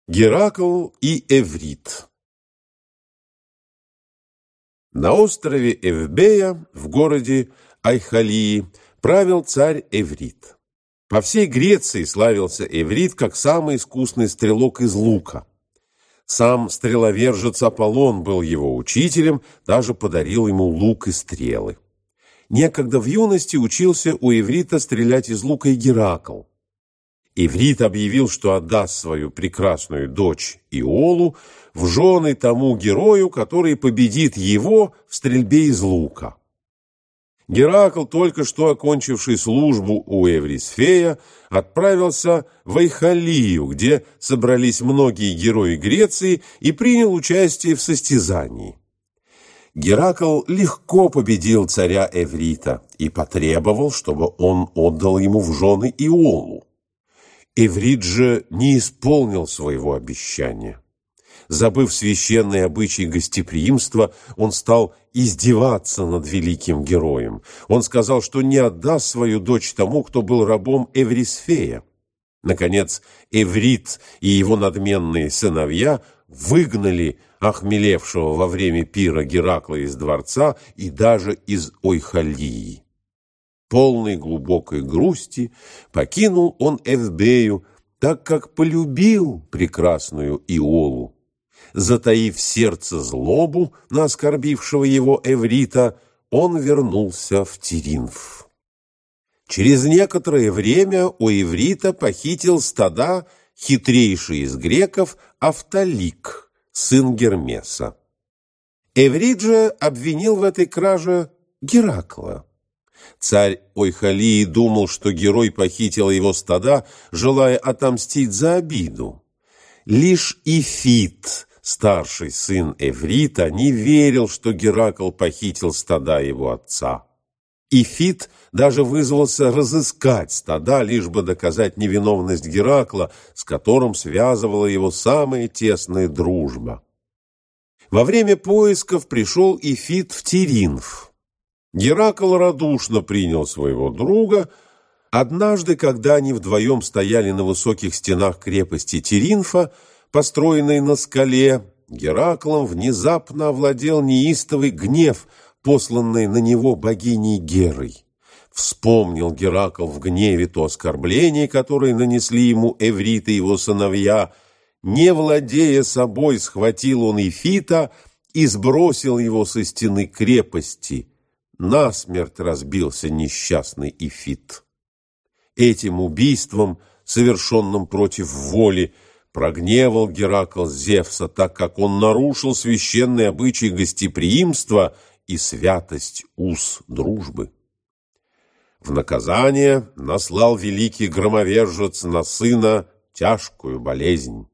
Геракл и Эврит. На острове Эвбея, в городе Айхалии, правил царь Эврит. По всей Греции славился Эврит как самый искусный стрелок из лука. Сам стреловержец Аполлон был его учителем, даже подарил ему лук и стрелы. Некогда в юности учился у Эврита стрелять из лука и Геракл. Эврит объявил, что отдаст свою прекрасную дочь Иолу в жены тому герою, который победит его в стрельбе из лука. Геракл, только что окончивший службу у Эврисфея, отправился в Айхалию, где собрались многие герои Греции, и принял участие в состязании. Геракл легко победил царя Эврита и потребовал, чтобы он отдал ему в жены Иолу. Эврит же не исполнил своего обещания. Забыв священный обычай гостеприимства, он стал издеваться над великим героем. Он сказал, что не отдаст свою дочь тому, кто был рабом Эврисфея. Наконец, Эврит и его надменные сыновья выгнали охмелевшего во время пира Геракла из дворца и даже из Ойхалии. Полный глубокой грусти покинул он Эвбею, так как полюбил прекрасную Иолу. Затаив в сердце злобу на оскорбившего его Эврита, он вернулся в Теринф. Через некоторое время у Эврита похитил стада хитрейший из греков Автолик, сын Гермеса. Эврит же обвинил в этой краже Геракла. Царь Ойхалии думал, что герой похитил его стада, желая отомстить за обиду. Лишь Ифит, старший сын Эврита, не верил, что Геракл похитил стада его отца. Ифит даже вызвался разыскать стада, лишь бы доказать невиновность Геракла, с которым связывала его самая тесная дружба. Во время поисков пришел Ифит в Теринф. Геракл радушно принял своего друга. Однажды, когда они вдвоем стояли на высоких стенах крепости Теринфа, построенной на скале, Гераклом внезапно овладел неистовый гнев, посланный на него богиней Герой. Вспомнил Геракл в гневе то оскорбление, которое нанесли ему Эврит и его сыновья. Не владея собой, схватил он Ифита и сбросил его со стены крепости. Насмерть разбился несчастный Ифит. Этим убийством, совершенным против воли, прогневал Геракл Зевса, так как он нарушил священный обычай гостеприимства и святость уз дружбы. В наказание наслал великий громовержец на сына тяжкую болезнь.